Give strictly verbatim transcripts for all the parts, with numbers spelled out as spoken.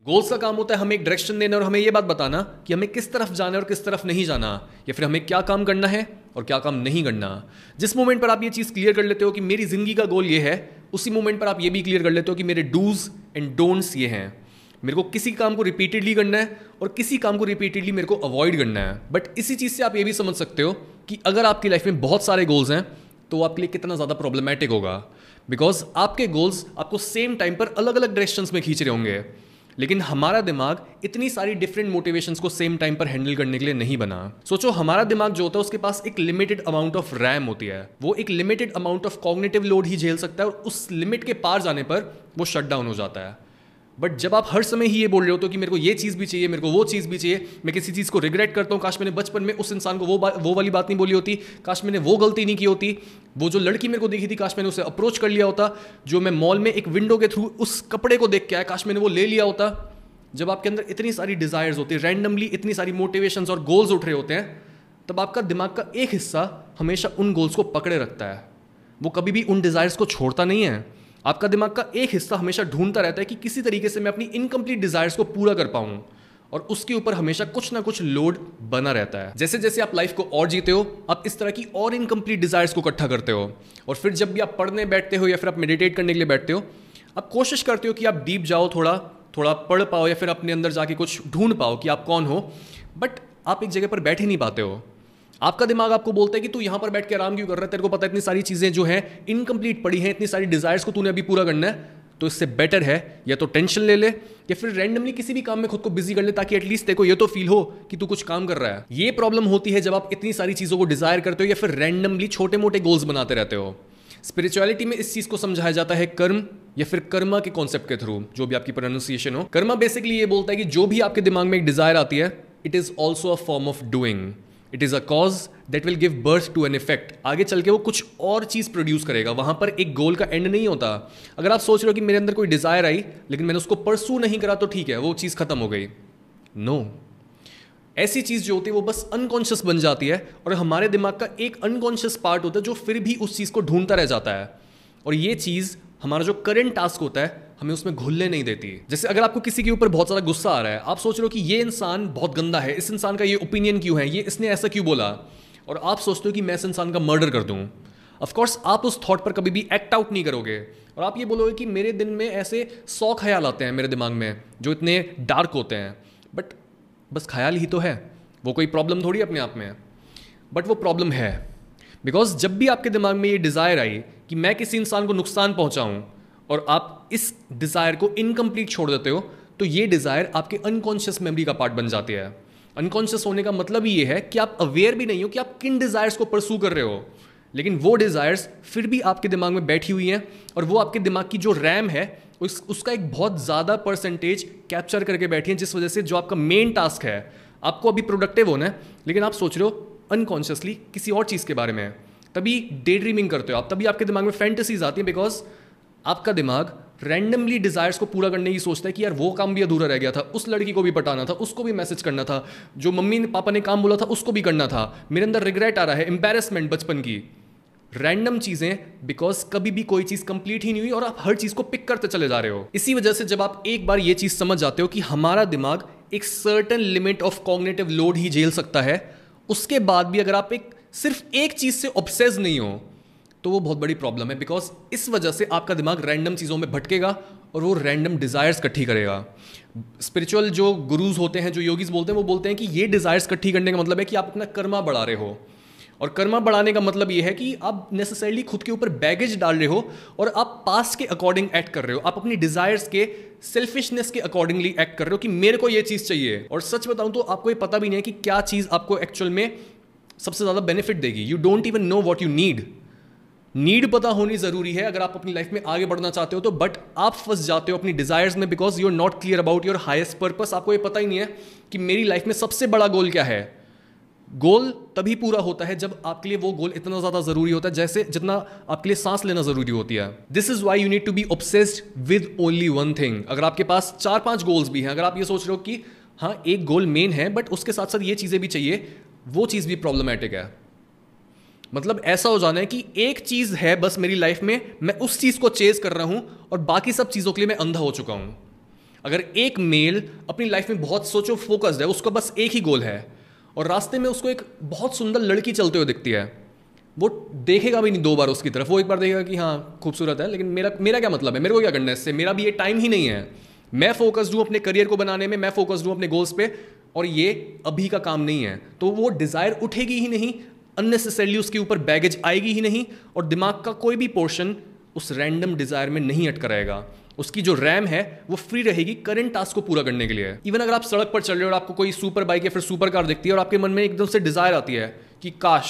Goals का काम होता है हमें एक डायरेक्शन देना और हमें यह बात बताना कि हमें किस तरफ जाना है और किस तरफ नहीं जाना, या फिर हमें क्या काम करना है और क्या काम नहीं करना। जिस मोमेंट पर आप ये चीज़ क्लियर कर लेते हो कि मेरी ज़िंदगी का गोल ये है, उसी मोमेंट पर आप ये भी क्लियर कर लेते हो कि मेरे डूज एंड डोंट्स ये हैं। मेरे को किसी काम को रिपीटेडली करना है और किसी काम को रिपीटेडली मेरे को अवॉइड करना है। बट इसी चीज़ से आप ये भी समझ सकते हो कि अगर आपकी लाइफ में बहुत सारे गोल्स हैं तो आपके लिए कितना ज़्यादा प्रॉब्लमैटिक होगा, बिकॉज आपके गोल्स आपको सेम टाइम पर अलग अलग डायरेक्शंस में खींच रहे होंगे। लेकिन हमारा दिमाग इतनी सारी डिफरेंट मोटिवेशंस को सेम टाइम पर हैंडल करने के लिए नहीं बना। सोचो, हमारा दिमाग जो होता है उसके पास एक लिमिटेड अमाउंट ऑफ रैम होती है, वो एक limited amount of cognitive load ही झेल सकता है और उस लिमिट के पार जाने पर वो शट डाउन हो जाता है। बट जब आप हर समय ही ये बोल रहे हो तो कि मेरे को ये चीज़ भी चाहिए, मेरे को वो चीज़ भी चाहिए, मैं किसी चीज़ को रिग्रेट करता हूँ, काश मैंने बचपन में उस इंसान को वो वो वाली बात नहीं बोली होती, काश मैंने वो गलती नहीं की होती, वो जो लड़की मेरे को देखी थी काश मैंने उसे अप्रोच कर लिया होता, जो मैं मॉल में एक विंडो के थ्रू उस कपड़े को देख के आया काश मैंने वो ले लिया होता। जब आपके अंदर इतनी सारी डिज़ायर्स होती है, रैंडमली इतनी सारी मोटिवेशंस और गोल्स उठ रहे होते हैं, तब आपका दिमाग का एक हिस्सा हमेशा उन गोल्स को पकड़े रखता है। वो कभी भी उन डिज़ायर्स को छोड़ता नहीं है। आपका दिमाग का एक हिस्सा हमेशा ढूंढता रहता है कि किसी तरीके से मैं अपनी इनकम्प्लीट डिज़ायर्स को पूरा कर पाऊँ, और उसके ऊपर हमेशा कुछ ना कुछ लोड बना रहता है। जैसे जैसे आप लाइफ को और जीते हो, आप इस तरह की और इनकम्प्लीट डिज़ायर्स को इकट्ठा करते हो, और फिर जब भी आप पढ़ने बैठते हो या फिर आप मेडिटेट करने के लिए बैठते हो, आप कोशिश करते हो कि आप डीप जाओ, थोड़ा थोड़ा पढ़ पाओ या फिर अपने अंदर जाके कुछ ढूंढ पाओ कि आप कौन हो। बट आप एक जगह पर बैठ ही नहीं पाते हो। आपका दिमाग आपको बोलता है कि तू यहाँ पर बैठ के आराम क्यों कर रहा है, तेरे को पता है इतनी सारी चीज़ें जो हैं इनकम्प्लीट पड़ी हैं, इतनी सारी डिज़ायर्स को तूने अभी पूरा करना है, तो इससे बेटर है या तो टेंशन ले ले या फिर रैंडमली किसी भी काम में खुद को बिजी कर ले, ताकि एटलीस्ट देखो ये तो फील हो कि तू कुछ काम कर रहा है। ये प्रॉब्लम होती है जब आप इतनी सारी चीज़ों को डिज़ायर करते हो या फिर रैंडमली छोटे मोटे गोल्स बनाते रहते हो। स्पिरिचुअलिटी में इस चीज़ को समझाया जाता है कर्म या फिर कर्मा के कॉन्सेप्ट के थ्रू, जो भी आपकी प्रोनाउंसिएशन हो। कर्मा बेसिकली ये बोलता है कि जो भी आपके दिमाग में एक डिज़ायर आती है, it is also a form of doing, it is a cause that will give birth to an effect. आगे चल के वो कुछ और चीज़ प्रोड्यूस करेगा, वहाँ पर एक गोल का एंड नहीं होता। अगर आप सोच रहे हो कि मेरे अंदर कोई डिज़ायर आई लेकिन मैंने उसको परसू नहीं करा तो ठीक है, वो चीज़ खत्म हो गई, नो no. ऐसी चीज़ जो होती है वो बस अनकॉन्शियस बन जाती है, और हमारे दिमाग का एक अनकॉन्शियस पार्ट होता है जो फिर भी उस चीज़ को ढूंढता रह जाता है, और ये चीज़ हमारा जो करंट टास्क होता है हमें उसमें घुलने नहीं देती। जैसे अगर आपको किसी के ऊपर बहुत सारा गुस्सा आ रहा है, आप सोच रहे हो कि ये इंसान बहुत गंदा है, इस इंसान का ये ओपिनियन क्यों है, ये इसने ऐसा क्यों बोला, और आप सोचते हो कि मैं इस इंसान का मर्डर कर दूं। ऑफकोर्स आप उस थॉट पर कभी भी एक्ट आउट नहीं करोगे, और आप ये बोलोगे कि मेरे दिन में ऐसे सौ ख्याल आते हैं मेरे दिमाग में जो इतने डार्क होते हैं, बट बस ख्याल ही तो है, वो कोई प्रॉब्लम थोड़ी अपने आप में है। बट वो प्रॉब्लम है, बिकॉज जब भी आपके दिमाग में ये डिज़ायर आई कि मैं किसी इंसान को नुकसान पहुंचाऊं, और आप इस डिज़ायर को इनकम्प्लीट छोड़ देते हो, तो ये डिज़ायर आपके अनकॉन्शियस मेमोरी का पार्ट बन जाती है। अनकॉन्शियस होने का मतलब ये है कि आप अवेयर भी नहीं हो कि आप किन डिज़ायर्स को परसू कर रहे हो, लेकिन वो डिज़ायर्स फिर भी आपके दिमाग में बैठी हुई हैं, और वो आपके दिमाग की जो रैम है उस उसका एक बहुत ज़्यादा परसेंटेज कैप्चर करके बैठी है, जिस वजह से जो आपका मेन टास्क है, आपको अभी प्रोडक्टिव होना है, लेकिन आप सोच रहे हो अनकॉन्शियसली किसी और चीज़ के बारे में। तभी डे ड्रीमिंग करते हो आप, तभी आपके दिमाग में फैंटेसीज आती हैं, बिकॉज आपका दिमाग रैंडमली डिज़ायर्स को पूरा करने की सोचता है कि यार वो काम भी अधूरा रह गया था, उस लड़की को भी पटाना था, उसको भी मैसेज करना था, जो मम्मी ने पापा ने काम बोला था उसको भी करना था, मेरे अंदर रिग्रेट आ रहा है, एम्बैरेसमेंट बचपन की, रैंडम चीज़ें, बिकॉज कभी भी कोई चीज़ कंप्लीट ही नहीं हुई और आप हर चीज़ को पिक करते चले जा रहे हो। इसी वजह से जब आप एक बार ये चीज़ समझ जाते हो कि हमारा दिमाग एक certain limit of cognitive load ही झेल सकता है, उसके बाद भी अगर आप एक सिर्फ एक चीज़ से ऑब्सेस नहीं हो, तो वो बहुत बड़ी प्रॉब्लम है, बिकॉज इस वजह से आपका दिमाग रैंडम चीज़ों में भटकेगा और वो रैंडम डिज़ायर्स इकट्ठी करेगा। स्पिरिचुअल जो गुरुज होते हैं, जो योगीज बोलते हैं, वो बोलते हैं कि ये डिज़ायर्स इकट्ठी करने का मतलब है कि आप अपना कर्मा बढ़ा रहे हो, और कर्मा बढ़ाने का मतलब ये है कि आप नेसेसरली खुद के ऊपर बैगेज डाल रहे हो और आप पास्ट के अकॉर्डिंग एक्ट कर रहे हो, आप अपनी डिज़ायर्स के सेल्फिशनेस के अकॉर्डिंगली एक्ट कर रहे हो कि मेरे को ये चीज़ चाहिए। और सच बताऊं तो आपको ये पता भी नहीं है कि क्या चीज़ आपको एक्चुअल में सबसे ज़्यादा बेनिफिट देगी। You don't even know what you need. Need पता होनी ज़रूरी है अगर आप अपनी लाइफ में आगे बढ़ना चाहते हो तो, बट आप फंस जाते हो अपनी डिज़ायर्स में, because you are not clear about your highest purpose. आपको ये पता ही नहीं है कि मेरी लाइफ में सबसे बड़ा गोल क्या है। गोल तभी पूरा होता है जब आपके लिए वो गोल इतना ज़्यादा ज़रूरी होता है जैसे जितना आपके लिए सांस लेना ज़रूरी होती है। This is why you need to be obsessed with only one thing. अगर आपके पास चार पांच गोल्स भी हैं, अगर आप ये सोच रहे हो कि हाँ एक गोल मेन है बट उसके साथ साथ ये चीज़ें भी चाहिए, वो चीज़ भी प्रॉब्लमैटिक है। मतलब ऐसा हो जाना है कि एक चीज़ है बस मेरी लाइफ में, मैं उस चीज़ को चेज कर रहा हूँ और बाकी सब चीज़ों के लिए मैं अंधा हो चुका हूँ। अगर एक मेल अपनी लाइफ में बहुत सोचो फोकस्ड है, उसका बस एक ही गोल है, और रास्ते में उसको एक बहुत सुंदर लड़की चलते हुए दिखती है, वो देखेगा भी नहीं दो बार उसकी तरफ। वो एक बार देखेगा कि हाँ खूबसूरत है, लेकिन मेरा मेरा क्या मतलब है, मेरे को क्या करना है इससे, मेरा भी ये टाइम ही नहीं है। मैं फोकस्ड हूँ अपने करियर को बनाने में, मैं फोकस्ड हूँ अपने गोल्स पे, और ये अभी का काम नहीं है। तो वो डिज़ायर उठेगी ही नहीं, अननेसेसरली उसके ऊपर बैगेज आएगी ही नहीं, और दिमाग का कोई भी पोर्शन उस रैंडम डिज़ायर में नहीं अटका रहेगा। उसकी जो रैम है वो फ्री रहेगी करंट टास्क को पूरा करने के लिए। इवन अगर आप सड़क पर चल रहे हो और आपको कोई सुपर बाइक या फिर सुपर कार दिखती है और आपके मन में एकदम से डिज़ायर आती है कि काश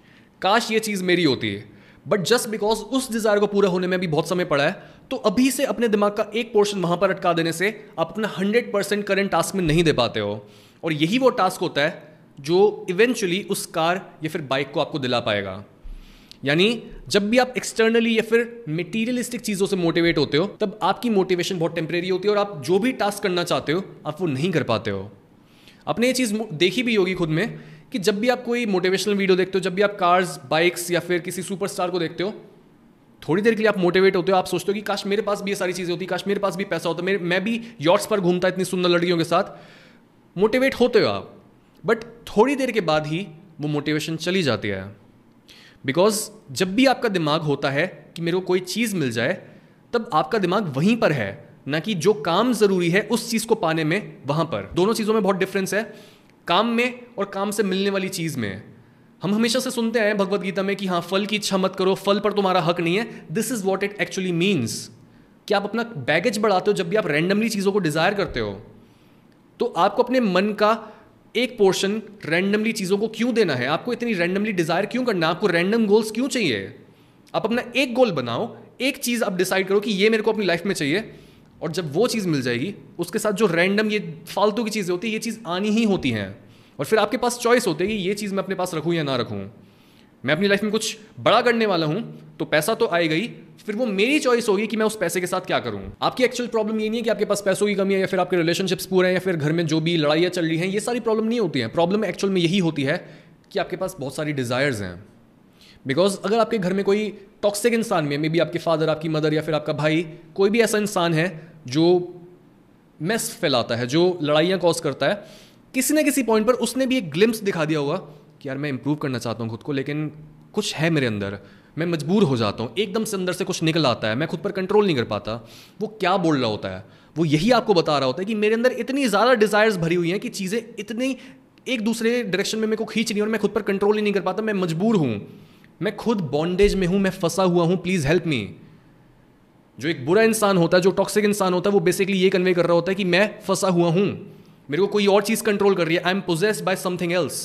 काश ये चीज़ मेरी होती है, बट जस्ट बिकॉज उस डिज़ायर को पूरा होने में भी बहुत समय पड़ा है, तो अभी से अपने दिमाग का एक पोर्शन वहाँ पर अटका देने से आप अपना हंड्रेड परसेंट करंट टास्क में नहीं दे पाते हो। और यही वो टास्क होता है जो इवेंचुअली उस कार या फिर बाइक को आपको दिला पाएगा। यानी जब भी आप एक्सटर्नली या फिर मटेरियलिस्टिक चीज़ों से मोटिवेट होते हो, तब आपकी मोटिवेशन बहुत टेम्परेरी होती है और आप जो भी टास्क करना चाहते हो आप वो नहीं कर पाते हो। आपने ये चीज़ देखी भी होगी खुद में कि जब भी आप कोई मोटिवेशनल वीडियो देखते हो, जब भी आप कार्स, बाइक्स या फिर किसी सुपरस्टार को देखते हो, थोड़ी देर के लिए आप मोटिवेट होते हो, आप सोचते हो कि काश मेरे पास भी ये सारी चीज़ें होती, काश मेरे पास भी पैसा होता, मेरे मैं भी यॉट्स पर घूमता इतनी सुंदर लड़कियों के साथ। मोटिवेट होते हो आप, बट थोड़ी देर के बाद ही वो मोटिवेशन चली जाती है। बिकॉज जब भी आपका दिमाग होता है कि मेरे को कोई चीज़ मिल जाए, तब आपका दिमाग वहीं पर है, ना कि जो काम ज़रूरी है उस चीज़ को पाने में वहाँ पर। दोनों चीज़ों में बहुत डिफरेंस है, काम में और काम से मिलने वाली चीज़ में। हम हमेशा से सुनते हैं भगवत गीता में कि हाँ फल की इच्छा मत करो, फल पर तुम्हारा हक नहीं है। This is what it actually means कि आप अपना बैगेज बढ़ाते हो जब भी आप रैंडमली चीज़ों को डिज़ायर करते हो। तो आपको अपने मन का एक पोर्शन रैंडमली चीज़ों को क्यों देना है, आपको इतनी रैंडमली डिज़ायर क्यों करना है, आपको रैंडम गोल्स क्यों चाहिए। आप अपना एक गोल बनाओ, एक चीज़ आप डिसाइड करो कि ये मेरे को अपनी लाइफ में चाहिए, और जब वो चीज़ मिल जाएगी उसके साथ जो रैंडम ये फालतू की चीज़ें होती है, ये चीज़ आनी ही होती हैं। और फिर आपके पास चॉइस होती है कि ये चीज़ मैं अपने पास रखूँ या ना रखूँ। मैं अपनी लाइफ में कुछ बड़ा करने वाला हूँ तो पैसा तो आएगा ही, फिर वो मेरी चॉइस होगी कि मैं उस पैसे के साथ क्या करूँ। आपकी एक्चुअल प्रॉब्लम ये नहीं है कि आपके पास पैसों की कमी है या फिर आपके रिलेशनशिप्स पूरे हैं या फिर घर में जो भी लड़ाइयाँ चल रही हैं, ये सारी प्रॉब्लम नहीं होती हैं। प्रॉब्लम एक्चुअल में यही होती है कि आपके पास बहुत सारी डिज़ायर्स हैं। बिकॉज अगर आपके घर में कोई टॉक्सिक इंसान में, मे बी आपके फादर, आपकी मदर या फिर आपका भाई, कोई भी ऐसा इंसान है जो मेस फैलाता है, जो लड़ाइयाँ कॉज करता है, किसी न किसी पॉइंट पर उसने भी एक ग्लिम्स दिखा दिया होगा कि यार मैं इंप्रूव करना चाहता हूँ खुद को, लेकिन कुछ है मेरे अंदर, मैं मजबूर हो जाता हूँ, एकदम से अंदर से कुछ निकल आता है, मैं खुद पर कंट्रोल नहीं कर पाता। वो क्या बोल रहा होता है, वो यही आपको बता रहा होता है कि मेरे अंदर इतनी ज़्यादा डिज़ायर्स भरी हुई हैं कि चीज़ें इतनी एक दूसरे डायरेक्शन में मेरे को खींच रही हैं और मैं खुद पर कंट्रोल ही नहीं कर पाता, मैं मजबूर हूँ, मैं खुद बॉन्डेज में हूँ, मैं फंसा हुआ हूँ, प्लीज़ हेल्प मी। जो एक बुरा इंसान होता है, जो टॉक्सिक इंसान होता है, वो बेसिकली ये कन्वे कर रहा होता है कि मैं फंसा हुआ हूँ, मेरे को कोई और चीज़ कंट्रोल कर रही है, I am possessed by something else.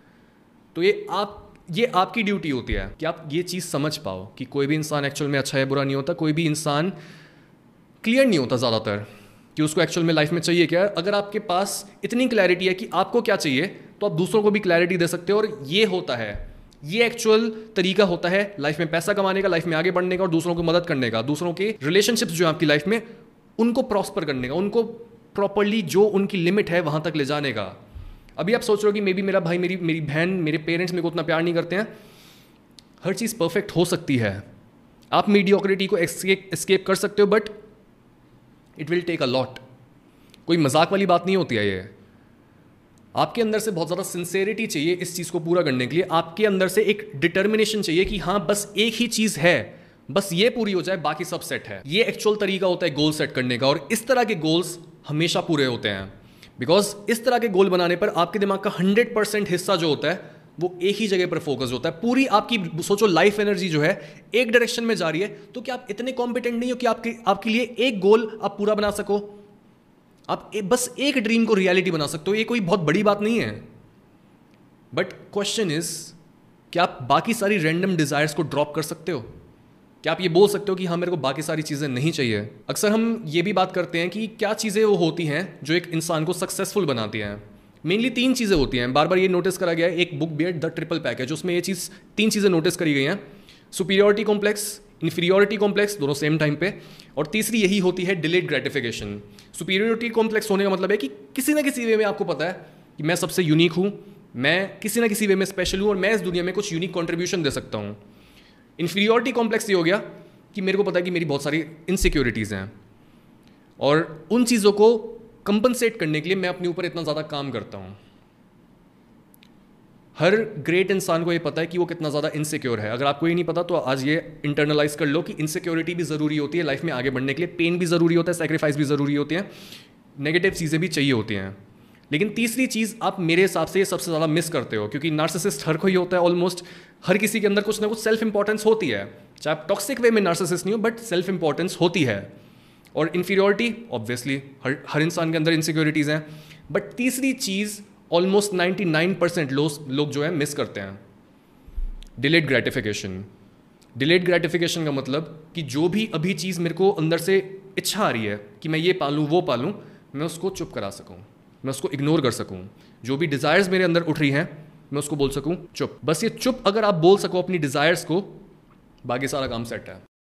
तो ये आप ये आपकी ड्यूटी होती है कि आप ये चीज़ समझ पाओ कि कोई भी इंसान एक्चुअल में अच्छा है बुरा नहीं होता, कोई भी इंसान क्लियर नहीं होता ज़्यादातर कि उसको एक्चुअल में लाइफ में चाहिए क्या। अगर आपके पास इतनी क्लैरिटी है कि आपको क्या चाहिए, तो आप दूसरों को भी क्लैरिटी दे सकते हो। और ये होता है, ये एक्चुअल तरीका होता है लाइफ में पैसा कमाने का, लाइफ में आगे बढ़ने का और दूसरों को मदद करने का, दूसरों के रिलेशनशिप्स जो है आपकी लाइफ में उनको प्रॉस्पर करने का, उनको प्रॉपरली जो उनकी लिमिट है वहाँ तक ले जाने का। अभी आप सोच रहे हो कि मे बी मेरा भाई, मेरी मेरी बहन, मेरे पेरेंट्स मेरे को उतना प्यार नहीं करते हैं। हर चीज़ परफेक्ट हो सकती है, आप मीडियोक्रिटी को एस्केप कर सकते हो, but it will take a lot. कोई मजाक वाली बात नहीं होती है ये। आपके अंदर से बहुत ज़्यादा सिंसेरिटी चाहिए इस चीज़ को पूरा करने के लिए। आपके अंदर से एक डिटर्मिनेशन चाहिए कि हाँ बस एक ही चीज़ है, बस ये पूरी हो जाए, बाकी सब सेट है। ये एक्चुअल तरीका होता है गोल सेट करने का, और इस तरह के गोल्स हमेशा पूरे होते हैं। बिकॉज इस तरह के गोल बनाने पर आपके दिमाग का हंड्रेड परसेंट हिस्सा जो होता है वो एक ही जगह पर फोकस होता है। पूरी आपकी सोचो लाइफ एनर्जी जो है एक डायरेक्शन में जा रही है। तो क्या आप इतने कॉम्पिटेंट नहीं हो कि आपके आपके लिए एक गोल आप पूरा बना सको? आप ए, बस एक ड्रीम को रियलिटी बना सकते हो, ये कोई बहुत बड़ी बात नहीं है। बट क्वेश्चन इज, क्या आप बाकी सारी रैंडम डिजायर्स को ड्रॉप कर सकते हो? क्या आप ये बोल सकते हो कि हाँ मेरे को बाकी सारी चीज़ें नहीं चाहिए? अक्सर हम ये भी बात करते हैं कि क्या चीज़ें वो होती हैं जो एक इंसान को सक्सेसफुल बनाती हैं। मेनली तीन चीज़ें होती हैं, बार बार ये नोटिस करा गया है। एक बुक भी है द ट्रिपल पैक है, जो उसमें ये चीज़ तीन चीज़ें नोटिस करी गई हैं। सुपीरियरिटी कॉम्प्लेक्स, इन्फीरियरिटी कॉम्प्लेक्स, दोनों सेम टाइम पे, और तीसरी यही होती है डिलेड ग्रेटिफिकेशन। सुपीरियरिटी कॉम्प्लेक्स होने का मतलब है कि किसी ना किसी वे में आपको पता है कि मैं सबसे यूनिक हूँ, मैं किसी ना किसी वे में स्पेशल हूँ और मैं इस दुनिया में कुछ यूनिक कॉन्ट्रीब्यूशन दे सकता हूँ। इन्फीरियरिटी कॉम्प्लेक्स ये हो गया कि मेरे को पता है कि मेरी बहुत सारी इनसिक्योरिटीज़ हैं। और उन चीज़ों को कंपनसेट करने के लिए मैं अपने ऊपर इतना ज़्यादा काम करता हूँ। हर ग्रेट इंसान को ये पता है कि वो कितना ज़्यादा इनसिक्योर है। अगर आपको ये नहीं पता तो आज ये इंटरनलाइज कर लो कि इनसिक्योरिटी भी ज़रूरी होती है लाइफ में आगे बढ़ने के लिए, पेन भी ज़रूरी होता है, सेक्रीफाइस भी ज़रूरी होती है, नेगेटिव चीज़ें भी चाहिए होती हैं। लेकिन तीसरी चीज़ आप मेरे हिसाब से ये सबसे ज़्यादा मिस करते हो, क्योंकि नार्सिसिस्ट हर कोई होता है, ऑलमोस्ट हर किसी के अंदर कुछ ना कुछ सेल्फ इंपॉर्टेंस होती है, चाहे आप टॉक्सिक वे में नार्सिसिस्ट नहीं हो, बट सेल्फ इंपॉर्टेंस होती है। और इन्फीरियोरिटी ऑब्वियसली हर हर इंसान के अंदर इनसिक्योरिटीज़ हैं। बट तीसरी चीज़ ऑलमोस्ट नाइन्टी नाइन परसेंट लोग जो है मिस करते हैं, डिलेड ग्रेटिफिकेशन। डिलेड ग्रेटिफिकेशन का मतलब कि जो भी अभी चीज़ मेरे को अंदर से इच्छा आ रही है कि मैं ये पालूँ वो पालूँ, मैं उसको चुप करा सकूँ, मैं उसको इग्नोर कर सकूँ। जो भी डिज़ायर्स मेरे अंदर उठ रही हैं मैं उसको बोल सकूँ चुप। बस ये चुप अगर आप बोल सको अपनी डिज़ायर्स को, बाकी सारा काम सेट है।